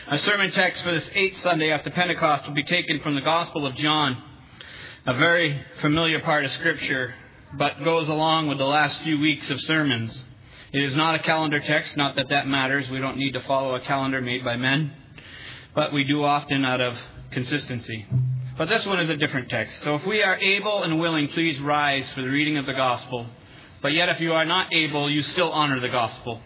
Our sermon text for this 8th Sunday after Pentecost will be taken from the Gospel of John, a very familiar part of Scripture, but goes along with the last few weeks of sermons. It is not a calendar text, not that that matters. We don't need to follow a calendar made by men, but we do often out of consistency. But this one is a different text. So if we are able and willing, please rise for the reading of the Gospel. But yet if you are not able, you still honor the Gospel.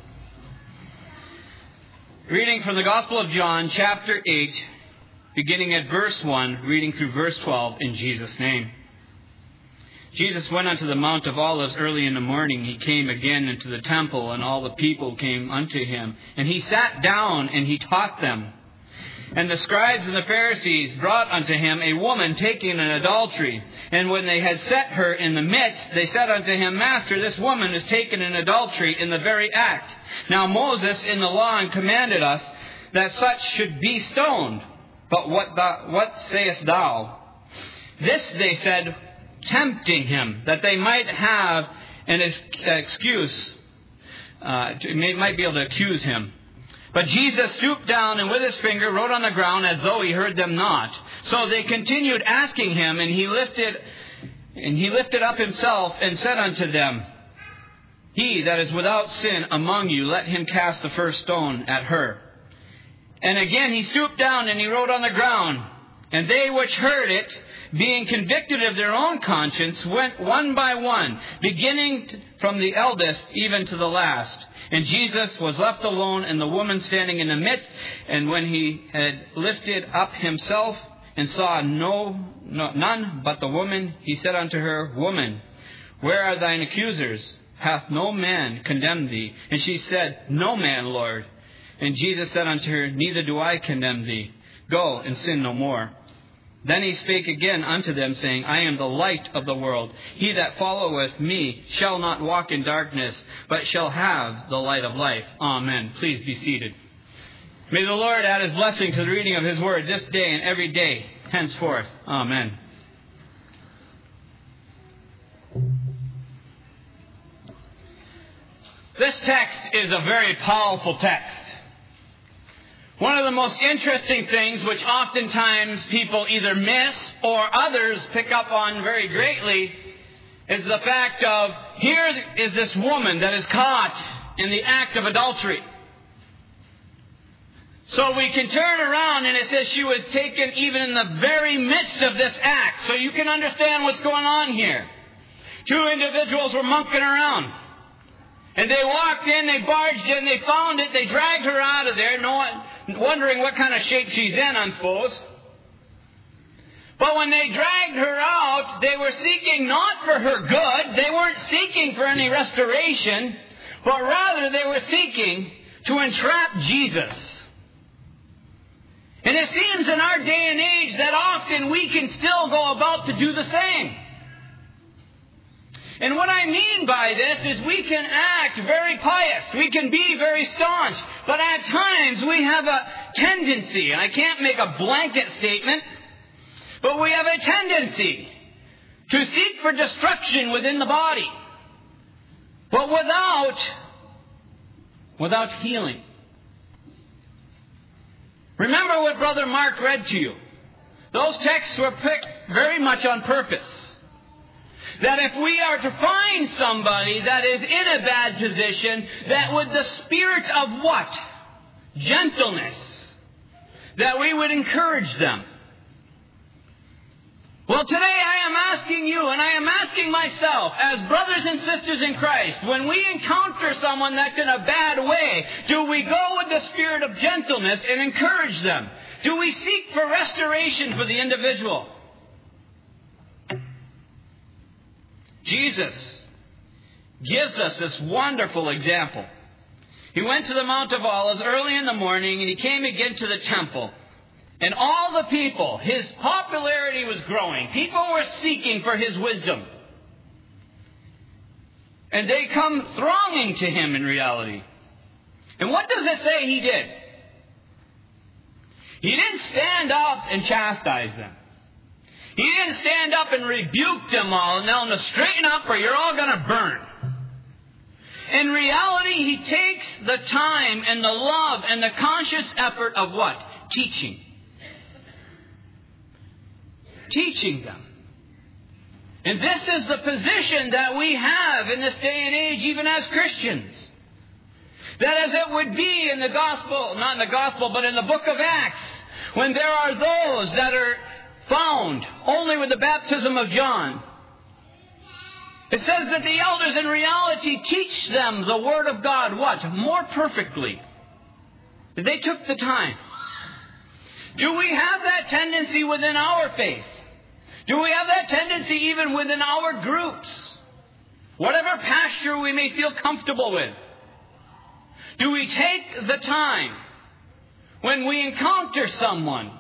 Reading from the Gospel of John, chapter 8, beginning at verse 1, reading through verse 12, in Jesus' name. Jesus went unto the Mount of Olives early in the morning. He came again into the temple, and all the people came unto him. And he sat down, and he taught them. And the scribes and the Pharisees brought unto him a woman taken in adultery. And when they had set her in the midst, they said unto him, Master, this woman is taken in adultery in the very act. Now Moses in the law commanded us that such should be stoned. But what sayest thou? This they said, tempting him, that they might have an excuse, might be able to accuse him. But Jesus stooped down and with his finger wrote on the ground as though he heard them not. So they continued asking him, and he lifted up himself and said unto them, He that is without sin among you, let him cast the first stone at her. And again he stooped down and he wrote on the ground. And they which heard it, being convicted of their own conscience, went one by one, beginning from the eldest even to the last. And Jesus was left alone, and the woman standing in the midst. And when he had lifted up himself and saw none but the woman, he said unto her, Woman, where are thine accusers? Hath no man condemned thee? And she said, No man, Lord. And Jesus said unto her, Neither do I condemn thee. Go and sin no more. Then he spake again unto them, saying, I am the light of the world. He that followeth me shall not walk in darkness, but shall have the light of life. Amen. Please be seated. May the Lord add his blessing to the reading of his word this day and every day henceforth. Amen. This text is a very powerful text. One of the most interesting things, which oftentimes people either miss or others pick up on very greatly, is the fact of, here is this woman that is caught in the act of adultery. So we can turn around and it says she was taken even in the very midst of this act. So you can understand what's going on here. Two individuals were monkeying around. And they walked in, they barged in, they found it, they dragged her out of there, wondering what kind of shape she's in, I suppose. But when they dragged her out, they were seeking not for her good, they weren't seeking for any restoration, but rather they were seeking to entrap Jesus. And it seems in our day and age that often we can still go about to do the same. And what I mean by this is we can act very pious. We can be very staunch. But at times we have a tendency, and I can't make a blanket statement, but we have a tendency to seek for destruction within the body. But without healing. Remember what Brother Mark read to you. Those texts were picked very much on purpose. That if we are to find somebody that is in a bad position, that with the spirit of what? Gentleness. That we would encourage them. Well, today I am asking you, and I am asking myself, as brothers and sisters in Christ, when we encounter someone that's in a bad way, do we go with the spirit of gentleness and encourage them? Do we seek for restoration for the individual? Jesus gives us this wonderful example. He went to the Mount of Olives early in the morning, and he came again to the temple. And all the people, his popularity was growing. People were seeking for his wisdom. And they come thronging to him in reality. And what does it say he did? He didn't stand up and chastise them. He didn't stand up and rebuke them all and tell them to straighten up or you're all going to burn. In reality, he takes the time and the love and the conscious effort of what? teaching. Teaching them. And this is the position that we have in this day and age, even as Christians. That as it would be in the gospel, not in the gospel, but in the book of Acts, when there are those that are found only with the baptism of John. It says that the elders in reality teach them the Word of God, what? More perfectly. They took the time. Do we have that tendency within our faith? Do we have that tendency even within our groups? Whatever pasture we may feel comfortable with. Do we take the time when we encounter someone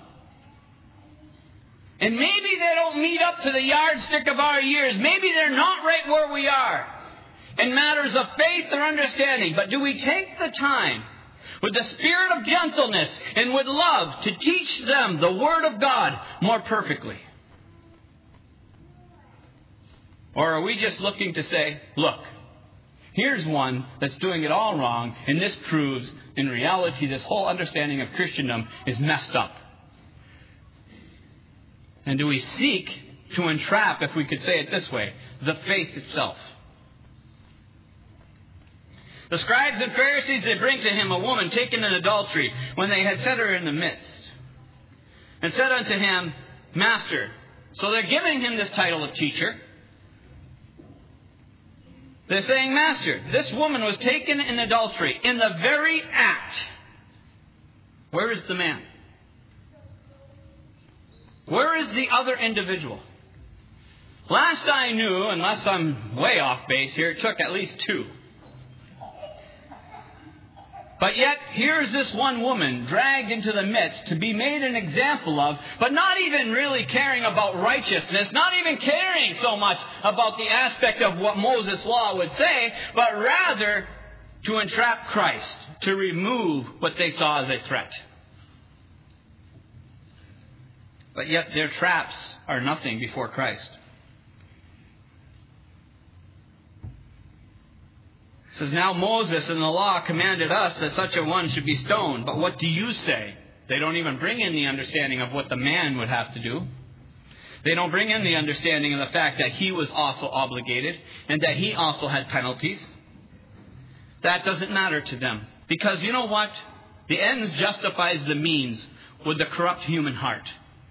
and maybe they don't meet up to the yardstick of our years. Maybe they're not right where we are in matters of faith or understanding. But do we take the time with the spirit of gentleness and with love to teach them the Word of God more perfectly? Or are we just looking to say, look, here's one that's doing it all wrong, and this proves, in reality, this whole understanding of Christendom is messed up? And do we seek to entrap, if we could say it this way, the faith itself? The scribes and Pharisees, they bring to him a woman taken in adultery, when they had set her in the midst, and said unto him, Master. So they're giving him this title of teacher. They're saying, Master, this woman was taken in adultery, in the very act. Where is the man? Where is the other individual? Last I knew, unless I'm way off base here, it took at least 2. But yet, here's this one woman dragged into the midst to be made an example of, but not even really caring about righteousness, not even caring so much about the aspect of what Moses' law would say, but rather to entrap Christ, to remove what they saw as a threat. But yet their traps are nothing before Christ. It says, now Moses in the law commanded us that such a one should be stoned. But what do you say? They don't even bring in the understanding of what the man would have to do. They don't bring in the understanding of the fact that he was also obligated and that he also had penalties. That doesn't matter to them. Because you know what? The ends justifies the means with the corrupt human heart.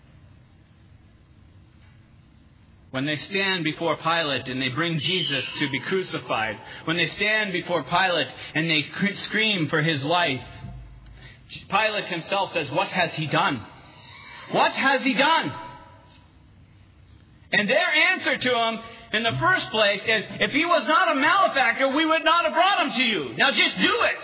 When they stand before Pilate and they bring Jesus to be crucified, when they stand before Pilate and they scream for his life, Pilate himself says, what has he done? What has he done? And their answer to him in the first place is, if he was not a malefactor, we would not have brought him to you. Now just do it.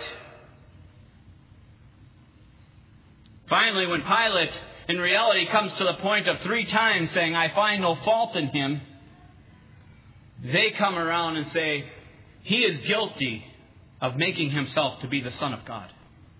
Finally, when Pilate in reality comes to the point of 3 times saying, I find no fault in him, they come around and say, he is guilty of making himself to be the Son of God.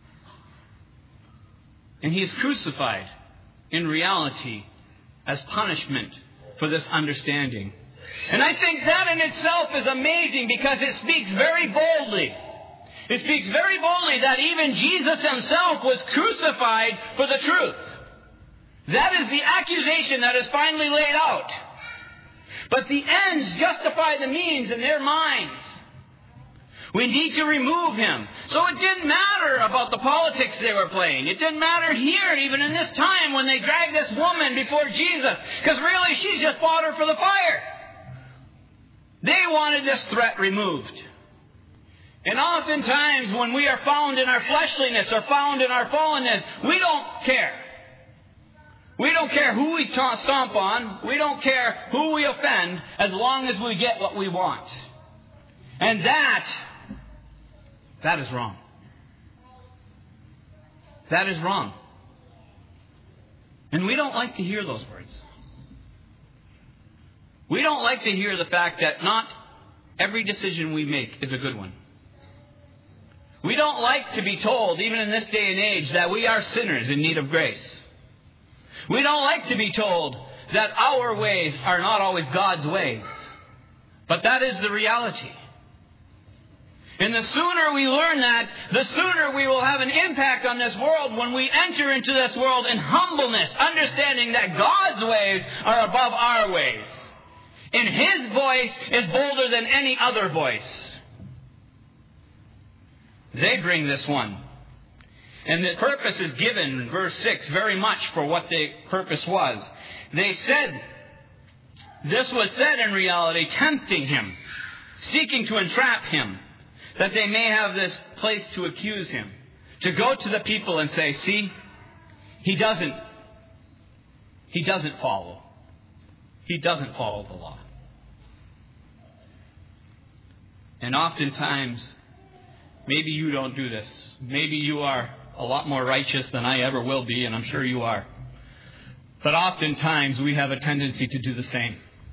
And he is crucified in reality as punishment for this understanding. And I think that in itself is amazing because it speaks very boldly. It speaks very boldly that even Jesus himself was crucified for the truth. That is the accusation that is finally laid out. But the ends justify the means in their minds. We need to remove him. So it didn't matter about the politics they were playing. It didn't matter here, even in this time, when they dragged this woman before Jesus. Because really, she's just fodder for the fire. They wanted this threat removed. And oftentimes, when we are found in our fleshliness or found in our fallenness, we don't care. We don't care who we stomp on. We don't care who we offend, as long as we get what we want. And that is wrong. That is wrong. And we don't like to hear those words. We don't like to hear the fact that not every decision we make is a good one. We don't like to be told, even in this day and age, that we are sinners in need of grace. We don't like to be told that our ways are not always God's ways. But that is the reality. And the sooner we learn that, the sooner we will have an impact on this world when we enter into this world in humbleness, understanding that God's ways are above our ways. And His voice is bolder than any other voice. They bring this one. And the purpose is given in verse 6 very much for what the purpose was. They said, this was said in reality, tempting Him, seeking to entrap Him, that they may have this place to accuse Him. To go to the people and say, see, He doesn't follow. He doesn't follow the law. And oftentimes, maybe you don't do this. Maybe you are a lot more righteous than I ever will be, and I'm sure you are. But oftentimes we have a tendency to do the same.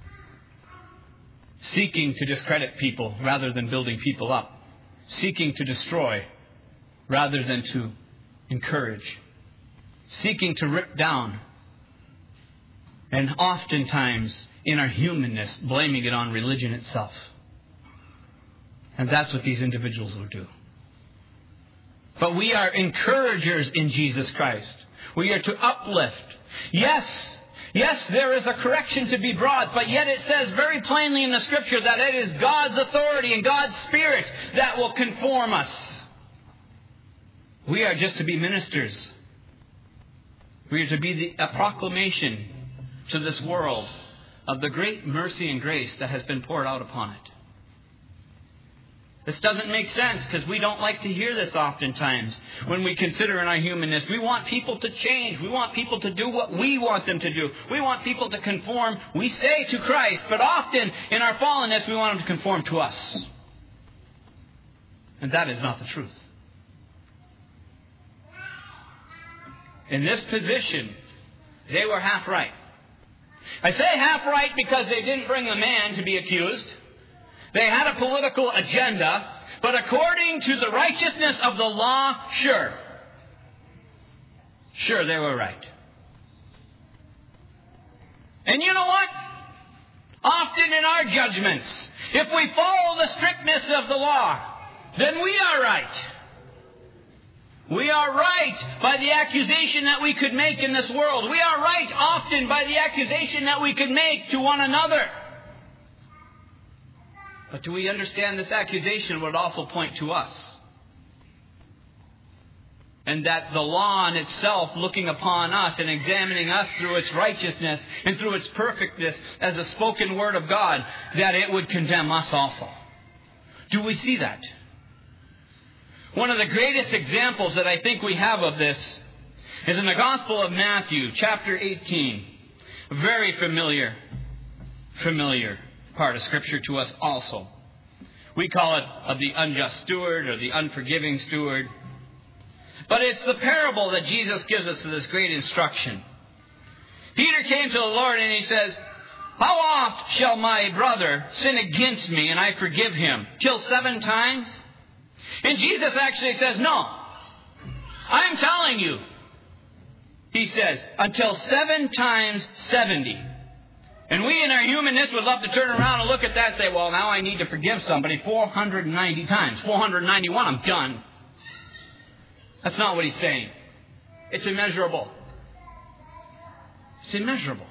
Seeking to discredit people rather than building people up. Seeking to destroy rather than to encourage. Seeking to rip down. And oftentimes, in our humanness, blaming it on religion itself. And that's what these individuals will do. But we are encouragers in Jesus Christ. We are to uplift. Yes, there is a correction to be brought, but yet it says very plainly in the Scripture that it is God's authority and God's Spirit that will conform us. We are just to be ministers. We are to be a proclamation to this world of the great mercy and grace that has been poured out upon it. This doesn't make sense because we don't like to hear this oftentimes when we consider in our humanness. We want people to change. We want people to do what we want them to do. We want people to conform, we say, to Christ. But often in our fallenness, we want them to conform to us. And that is not the truth. In this position, they were half right. I say half right because they didn't bring a man to be accused. They had a political agenda, but according to the righteousness of the law, sure, they were right. And you know what? Often in our judgments, if we follow the strictness of the law, then we are right. We are right by the accusation that we could make in this world. We are right often by the accusation that we could make to one another. But do we understand this accusation would also point to us? And that the law in itself, looking upon us and examining us through its righteousness and through its perfectness as a spoken word of God, that it would condemn us also. Do we see that? One of the greatest examples that I think we have of this is in the Gospel of Matthew, chapter 18. A very familiar part of Scripture to us also. We call it of the unjust steward or the unforgiving steward. But it's the parable that Jesus gives us of this great instruction. Peter came to the Lord and he says, "How oft shall my brother sin against me and I forgive him? Till 7 times?" And Jesus actually says, "No, I'm telling you," he says, "until 7 times 70. And we in our humanness would love to turn around and look at that and say, well, now I need to forgive somebody 490 times. 491, I'm done. That's not what he's saying. It's immeasurable. It's immeasurable.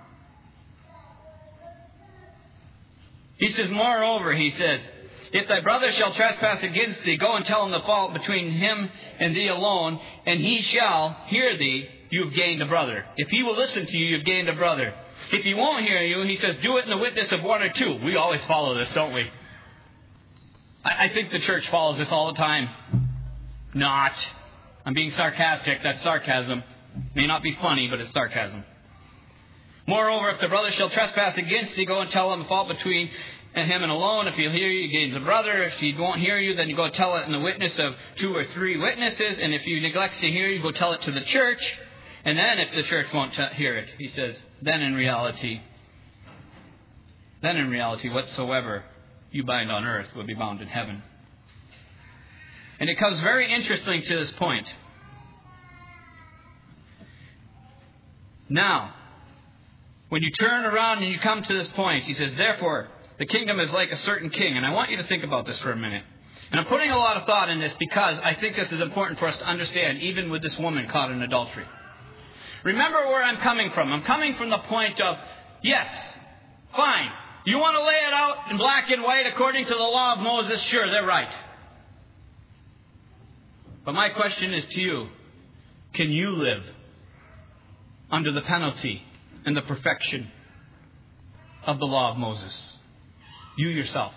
He says, moreover, he says, if thy brother shall trespass against thee, go and tell him the fault between him and thee alone, and he shall hear thee, you have gained a brother. If he will listen to you, you've gained a brother. If he won't hear you, he says, do it in the witness of 1 or 2. We always follow this, don't we? I think the church follows this all the time. Not. I'm being sarcastic. That's sarcasm. May not be funny, but it's sarcasm. Moreover, if the brother shall trespass against thee, go and tell him the fault between him and alone. If he'll hear you, you gain the brother. If he won't hear you, then you go tell it in the witness of 2 or 3 witnesses. And if you neglect to hear you, go tell it to the church. And then if the church won't hear it, he says, then in reality, whatsoever you bind on earth will be bound in heaven. And it comes very interesting to this point. Now, when you turn around and you come to this point, he says, therefore, the kingdom is like a certain king. And I want you to think about this for a minute. And I'm putting a lot of thought in this because I think this is important for us to understand, even with this woman caught in adultery. Remember where I'm coming from. I'm coming from the point of, yes, fine. You want to lay it out in black and white according to the law of Moses? Sure, they're right. But my question is to you, can you live under the penalty and the perfection of the law of Moses? You yourself.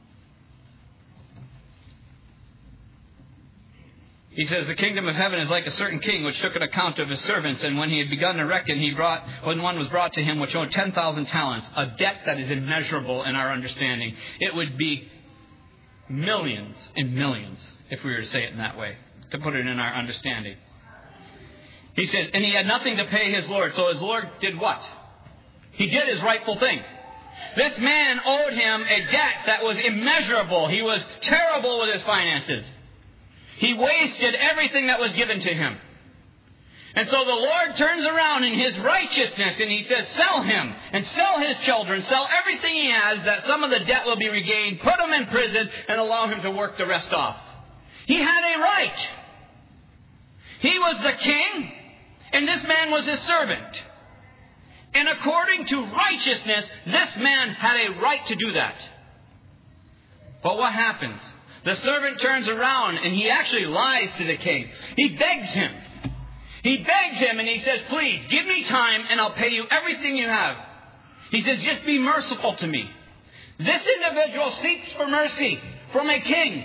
He says, the kingdom of heaven is like a certain king which took an account of his servants, and when he had begun to reckon, when one was brought to him which owed 10,000 talents, a debt that is immeasurable in our understanding. It would be millions and millions, if we were to say it in that way, to put it in our understanding. He says, and he had nothing to pay his Lord, so his Lord did what? He did his rightful thing. This man owed him a debt that was immeasurable. He was terrible with his finances. He wasted everything that was given to him. And so the Lord turns around in His righteousness and He says, sell him and sell his children, sell everything he has, that some of the debt will be regained, put him in prison and allow him to work the rest off. He had a right. He was the king and this man was his servant. And according to righteousness, this man had a right to do that. But what happens? The servant turns around and he actually lies to the king. He begs him. He begs him and he says, please, give me time and I'll pay you everything you have. He says, just be merciful to me. This individual seeks for mercy from a king.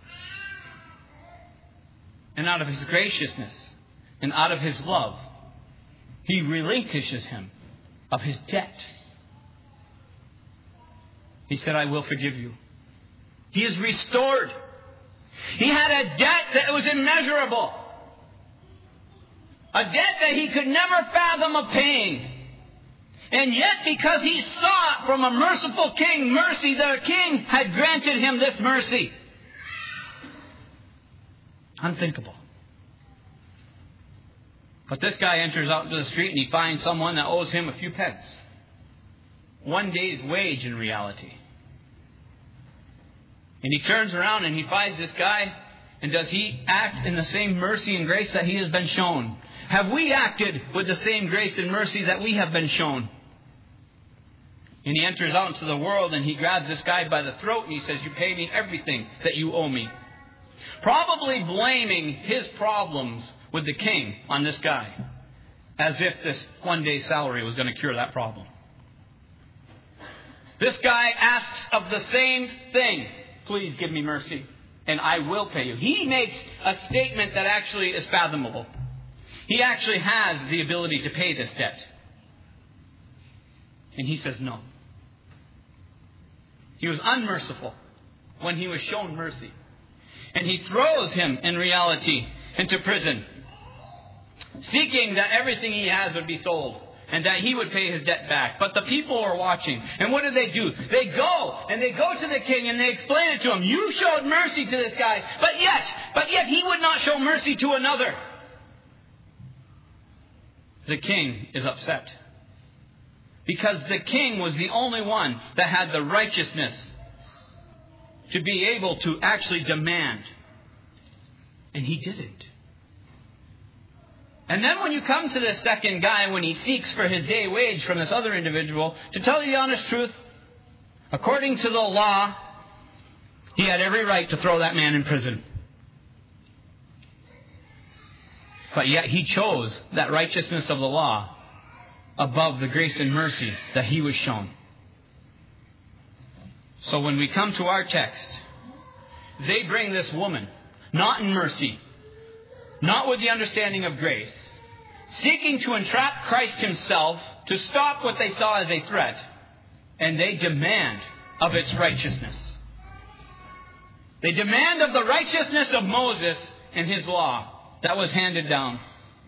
And out of his graciousness and out of his love, he relinquishes him of his debt. He said, I will forgive you. He is restored. He had a debt that was immeasurable. A debt that he could never fathom of paying. And yet, because he sought from a merciful king mercy, the king had granted him this mercy. Unthinkable. But this guy enters out into the street and he finds someone that owes him a few pence. One day's wage in reality. And he turns around and he finds this guy, and does he act in the same mercy and grace that he has been shown? Have we acted with the same grace and mercy that we have been shown? And he enters out into the world and he grabs this guy by the throat and he says, you pay me everything that you owe me. Probably blaming his problems with the king on this guy, as if this one day's salary was going to cure that problem. This guy asks of the same thing. Please give me mercy, and I will pay you. He makes a statement that actually is fathomable. He actually has the ability to pay this debt. And he says no. He was unmerciful when he was shown mercy. And he throws him, in reality, into prison, seeking that everything he has would be sold and that he would pay his debt back. But the people are watching. And what do? They go to the king and they explain it to him. You showed mercy to this guy, but yet he would not show mercy to another. The king is upset. Because the king was the only one that had the righteousness to be able to actually demand. And he didn't. And then when you come to this second guy, when he seeks for his day wage from this other individual, to tell you the honest truth, according to the law, he had every right to throw that man in prison. But yet he chose that righteousness of the law above the grace and mercy that he was shown. So when we come to our text, they bring this woman, not in mercy, not with the understanding of grace, seeking to entrap Christ himself to stop what they saw as a threat, and they demand of its righteousness. They demand of the righteousness of Moses and his law that was handed down.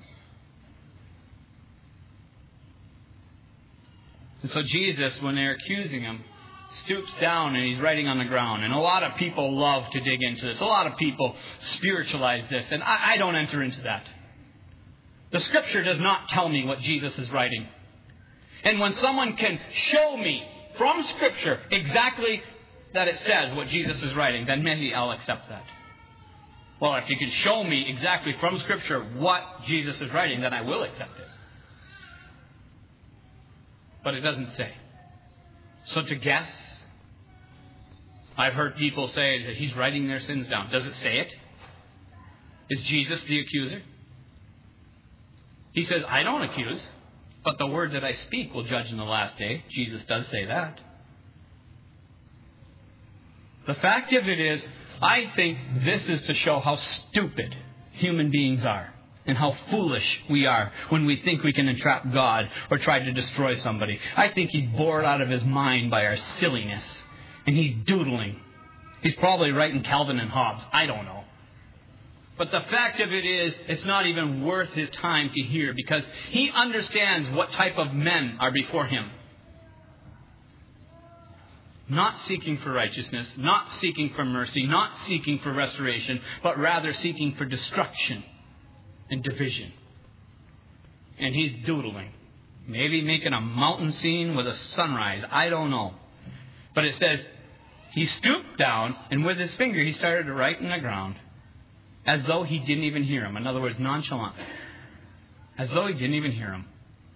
And so Jesus, when they're accusing him, stoops down and he's writing on the ground. And a lot of people love to dig into this. A lot of people spiritualize this. And I don't enter into that. The Scripture does not tell me what Jesus is writing. And when someone can show me from Scripture exactly that it says what Jesus is writing, then maybe I'll accept that. Well, if you can show me exactly from Scripture what Jesus is writing, then I will accept it. But it doesn't say. So to guess, I've heard people say that he's writing their sins down. Does it say it? Is Jesus the accuser? He says, I don't accuse, but the word that I speak will judge in the last day. Jesus does say that. The fact of it is, I think this is to show how stupid human beings are and how foolish we are when we think we can entrap God or try to destroy somebody. I think he's bored out of his mind by our silliness, and he's doodling. He's probably writing Calvin and Hobbes. I don't know. But the fact of it is, it's not even worth his time to hear, because he understands what type of men are before him. Not seeking for righteousness, not seeking for mercy, not seeking for restoration, but rather seeking for destruction and division. And he's doodling. Maybe making a mountain scene with a sunrise. I don't know. But it says, he stooped down, and with his finger he started to write in the ground, as though he didn't even hear him. In other words, nonchalant. As though he didn't even hear him.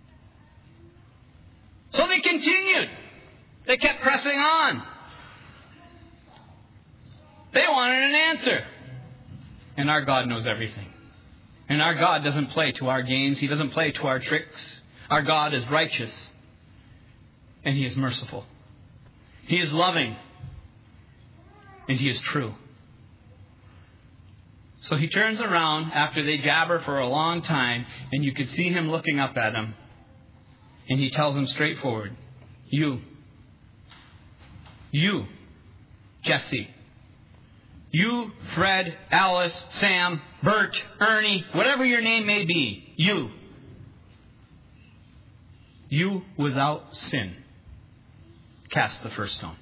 So they continued. They kept pressing on. They wanted an answer. And our God knows everything. And our God doesn't play to our games. He doesn't play to our tricks. Our God is righteous. And He is merciful. He is loving. And He is true. So He turns around after they jabber for a long time, and you could see Him looking up at them. And He tells them straightforward, You, Jesse. You, Fred, Alice, Sam, Bert, Ernie, whatever your name may be. You without sin. Cast the first stone.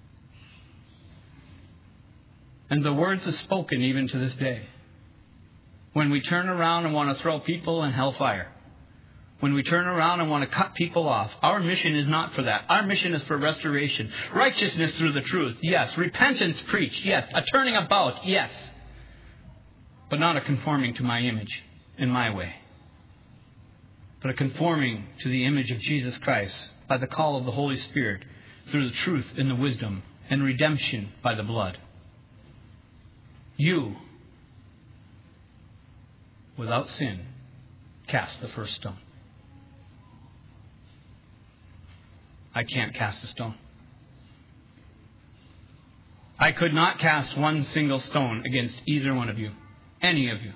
And the words are spoken even to this day. When we turn around and want to throw people in hellfire, when we turn around and want to cut people off, our mission is not for that. Our mission is for restoration. Righteousness through the truth, yes. Repentance preached, yes. A turning about, yes. But not a conforming to my image in my way. But a conforming to the image of Jesus Christ by the call of the Holy Spirit through the truth and the wisdom and redemption by the blood. You, without sin, cast the first stone. I can't cast a stone. I could not cast one single stone against either one of you, any of you.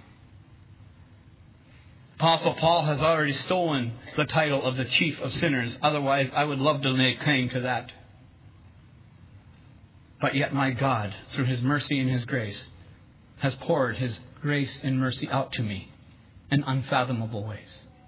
Apostle Paul has already stolen the title of the chief of sinners. Otherwise, I would love to lay claim to that. But yet my God, through His mercy and His grace, has poured His grace and mercy out to me in unfathomable ways.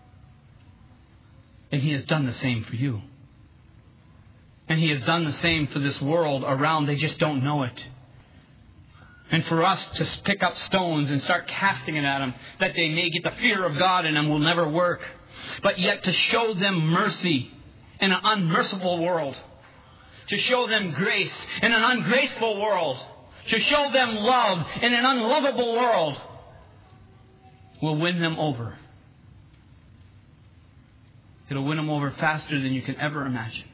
And He has done the same for you. And He has done the same for this world around. They just don't know it. And for us to pick up stones and start casting it at them, that they may get the fear of God in them, will never work. But yet to show them mercy in an unmerciful world. To show them grace in an ungraceful world. To show them love in an unlovable world will win them over. It'll win them over faster than you can ever imagine.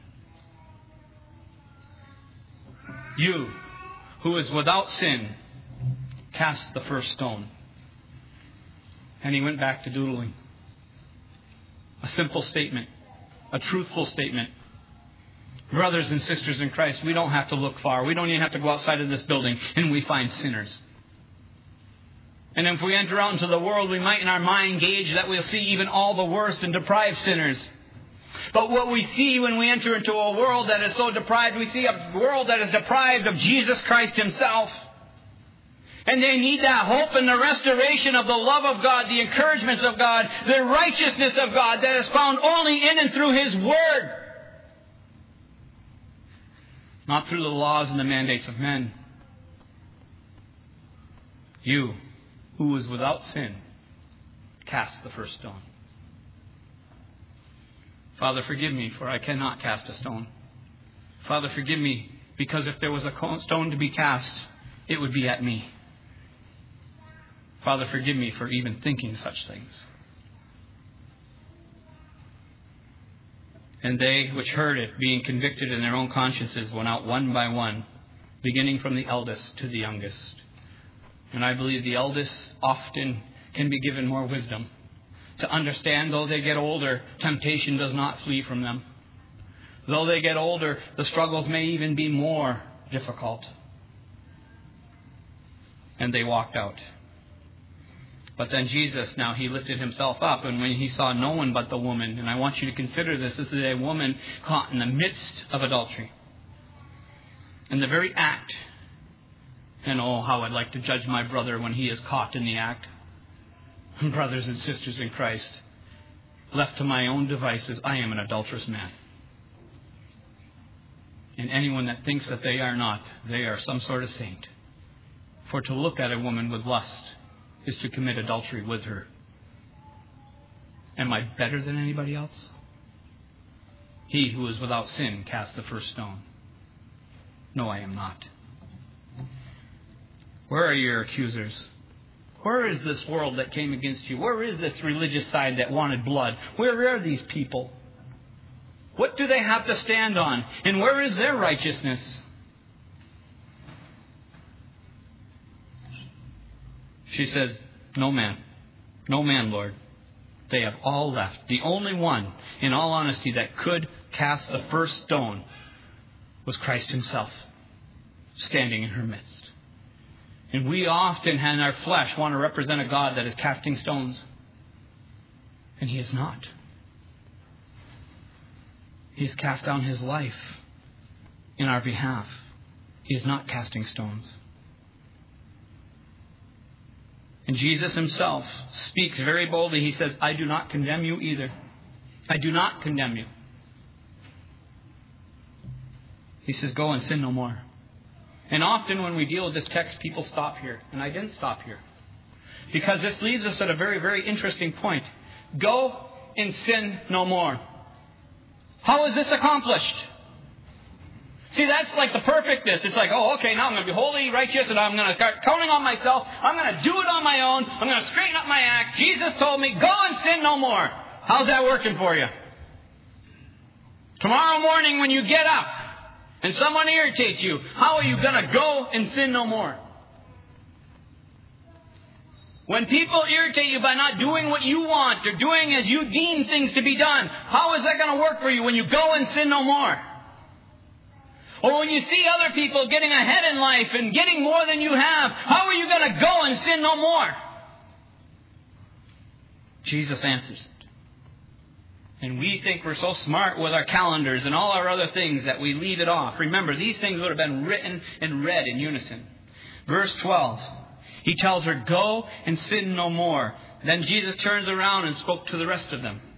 You, who is without sin, cast the first stone. And he went back to doodling. A simple statement. A truthful statement. Brothers and sisters in Christ, we don't have to look far. We don't even have to go outside of this building and we find sinners. And if we enter out into the world, we might in our mind gauge that we'll see even all the worst and deprived sinners. But what we see when we enter into a world that is so deprived, we see a world that is deprived of Jesus Christ Himself. And they need that hope and the restoration of the love of God, the encouragements of God, the righteousness of God that is found only in and through His Word. Not through the laws and the mandates of men. You, who is without sin, cast the first stone. Father, forgive me, for I cannot cast a stone. Father, forgive me, Because if there was a stone to be cast, it would be at me. Father, forgive me for even thinking such things. And they which heard it, being convicted in their own consciences, went out one by one, beginning from the eldest to the youngest. And I believe the eldest often can be given more wisdom to understand, though they get older, temptation does not flee from them. Though they get older, the struggles may even be more difficult. And they walked out. But then Jesus, now he lifted himself up, and when he saw no one but the woman, and I want you to consider this is a woman caught in the midst of adultery. In the very act. And oh, how I'd like to judge my brother when he is caught in the act. Brothers and sisters in Christ, left to my own devices, I am an adulterous man. And anyone that thinks that they are not, they are some sort of saint. For to look at a woman with lust is to commit adultery with her. Am I better than anybody else? He who is without sin cast the first stone. No, I am not. Where are your accusers? Where is this world that came against you? Where is this religious side that wanted blood? Where are these people? What do they have to stand on? And where is their righteousness? She says, no man. No man, Lord. They have all left. The only one, in all honesty, that could cast the first stone was Christ himself, standing in her midst. And we often, in our flesh, want to represent a God that is casting stones. And he is not. He has cast down his life in our behalf. He is not casting stones. And Jesus himself speaks very boldly. He says, I do not condemn you either. I do not condemn you. He says, go and sin no more. And often when we deal with this text, people stop here. And I didn't stop here. Because this leaves us at a very, very interesting point. Go and sin no more. How is this accomplished? See, that's like the perfectness. It's like, oh, okay, now I'm going to be holy, righteous, and I'm going to start counting on myself. I'm going to do it on my own. I'm going to straighten up my act. Jesus told me, go and sin no more. How's that working for you? Tomorrow morning when you get up and someone irritates you, how are you going to go and sin no more? When people irritate you by not doing what you want or doing as you deem things to be done, how is that going to work for you when you go and sin no more? Or when you see other people getting ahead in life and getting more than you have, how are you going to go and sin no more? Jesus answers it. And we think we're so smart with our calendars and all our other things that we leave it off. Remember, these things would have been written and read in unison. Verse 12, he tells her, go and sin no more. Then Jesus turns around and spoke to the rest of them.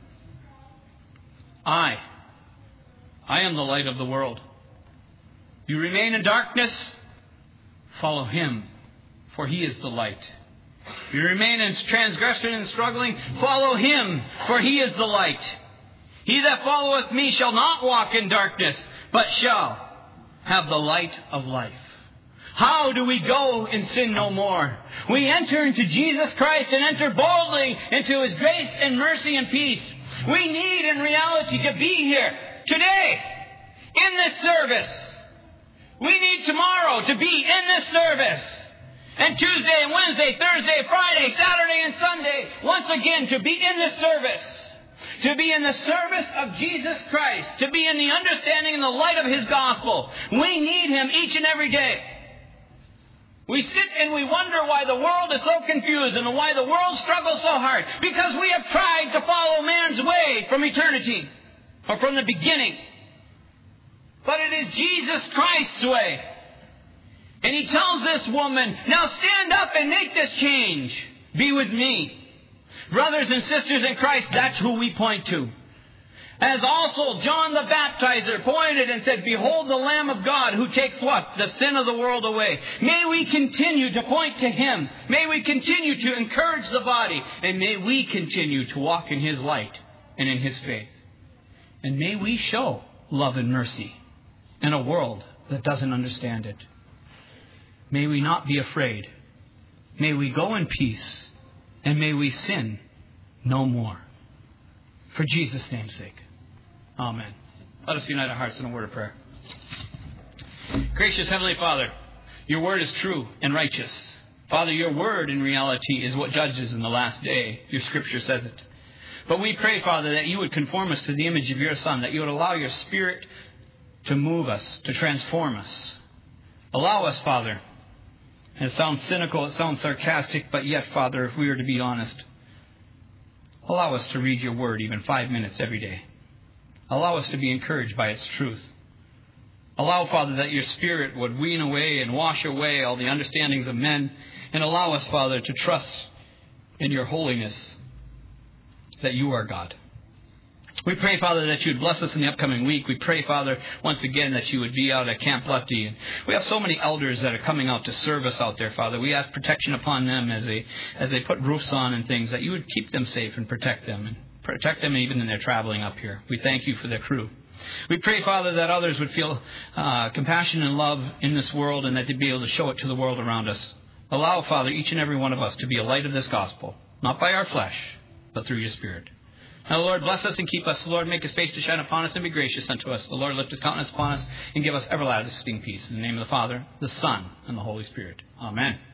I am the light of the world. You remain in darkness, follow him, for he is the light. You remain in transgression and struggling, follow him, for he is the light. He that followeth me shall not walk in darkness, but shall have the light of life. How do we go and sin no more? We enter into Jesus Christ and enter boldly into his grace and mercy and peace. We need in reality to be here today in this service. We need tomorrow to be in this service. And Tuesday and Wednesday, Thursday, Friday, Saturday and Sunday, once again to be in this service. To be in the service of Jesus Christ. To be in the understanding and the light of his gospel. We need him each and every day. We sit and we wonder why the world is so confused and why the world struggles so hard. Because we have tried to follow man's way from eternity. Or from the beginning. But it is Jesus Christ's way. And he tells this woman, now stand up and make this change. Be with me. Brothers and sisters in Christ, that's who we point to. As also John the Baptizer pointed and said, behold the Lamb of God who takes what? The sin of the world away. May we continue to point to him. May we continue to encourage the body. And may we continue to walk in his light and in his faith. And may we show love and mercy in a world that doesn't understand it. May we not be afraid. May we go in peace, and may we sin no more. For Jesus' name's sake. Amen. Let us unite our hearts in a word of prayer. Gracious Heavenly Father, your word is true and righteous. Father, your word in reality is what judges in the last day. Your scripture says it. But we pray, Father, that you would conform us to the image of your Son, that you would allow your Spirit to move us, to transform us. Allow us, Father. And it sounds cynical, it sounds sarcastic, but yet, Father, if we were to be honest, allow us to read your word even 5 minutes every day. Allow us to be encouraged by its truth. Allow, Father, that your Spirit would wean away and wash away all the understandings of men, and allow us, Father, to trust in your holiness, that you are God. We pray, Father, that you would bless us in the upcoming week. We pray, Father, once again that you would be out at Camp Lefty. And we have so many elders that are coming out to serve us out there, Father. We ask protection upon them as they put roofs on and things, that you would keep them safe and protect them even in their traveling up here. We thank you for their crew. We pray, Father, that others would feel compassion and love in this world, and that they'd be able to show it to the world around us. Allow, Father, each and every one of us to be a light of this gospel, not by our flesh, but through your Spirit. Now, Lord, bless us and keep us. The Lord, make his face to shine upon us and be gracious unto us. The Lord, lift his countenance upon us and give us everlasting peace. In the name of the Father, the Son, and the Holy Spirit. Amen.